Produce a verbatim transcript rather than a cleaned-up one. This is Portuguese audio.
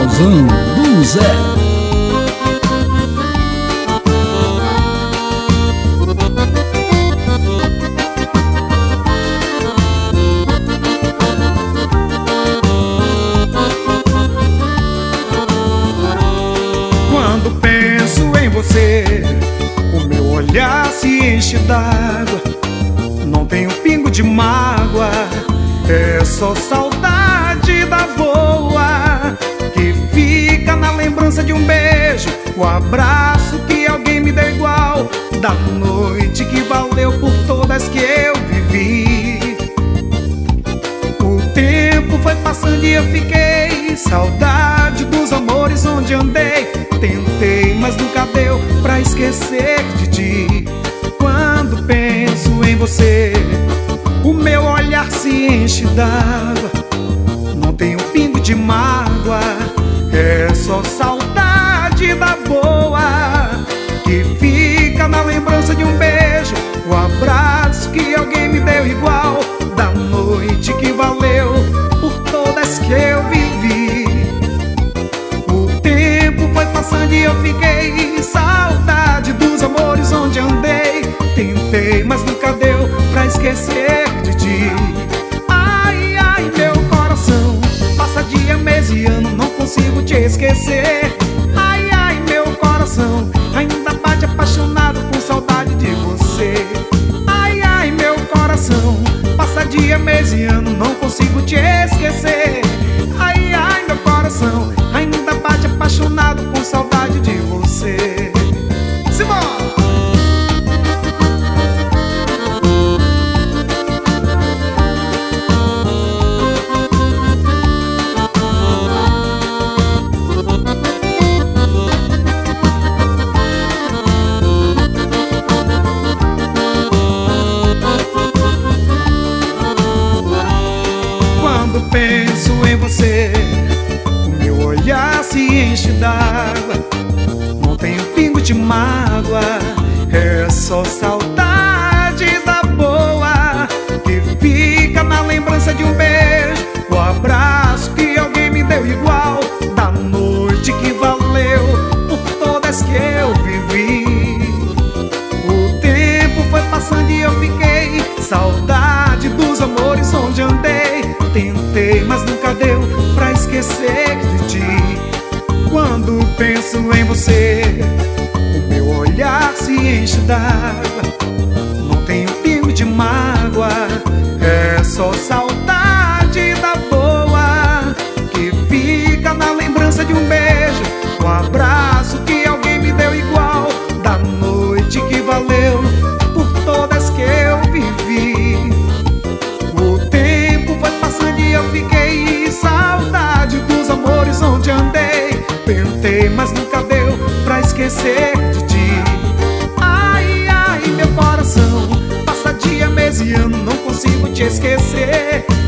Forrozão do Zé. Quando penso em você, o meu olhar se enche d'água. Não tem um pingo de mágoa, é só saudade da boa que fica na lembrança de um beijo, o abraço que alguém me deu igual, da noite que valeu por todas que eu vivi. O tempo foi passando e eu fiquei saudade dos amores onde andei. Tentei, mas nunca deu pra esquecer de ti. Quando penso em você, o meu olhar se enche d'água. Não tem um pingo de mágoa, é só saudade da boa que fica na lembrança de um beijo, o abraço que alguém me deu igual, da noite que valeu por todas que eu vivi. O tempo foi passando e eu fiquei saudade dos amores onde andei. Tentei, mas nunca deu pra esquecer de ti. Ai, ai, meu coração, passa dia, mês e ano, não consigo te esquecer. Ai, ai, meu coração, ainda bate apaixonado com saudade de você. Ai, ai, meu coração, passa dia, mês e ano, não consigo te esquecer. Ai, ai, meu coração, ainda bate apaixonado com saudade de você. Simbora! Quando penso em você, o meu olhar se enche d'água. Não tem um pingo de mágoa, é só saudade da boa que fica na lembrança de um beijo, o abraço que alguém me deu igual, da noite que valeu por todas que eu vivi. O tempo foi passando e eu fiquei saudade dos amores onde andei. Tentei, mas nunca deu pra esquecer de ti. Quando penso em você, o meu olhar se enche d'água. Não tem um pingo de mágoa, é só saudade da boa que fica na lembrança de um beijo, o abraço que alguém me deu igual, da noite que valeu por todas que eu vivi. O tempo foi passando e eu fiquei saudade dos amores onde andei. Tentei, mas nunca deu pra esquecer de ti. Ai, ai, meu coração, passa dia, mês e ano, não consigo te esquecer.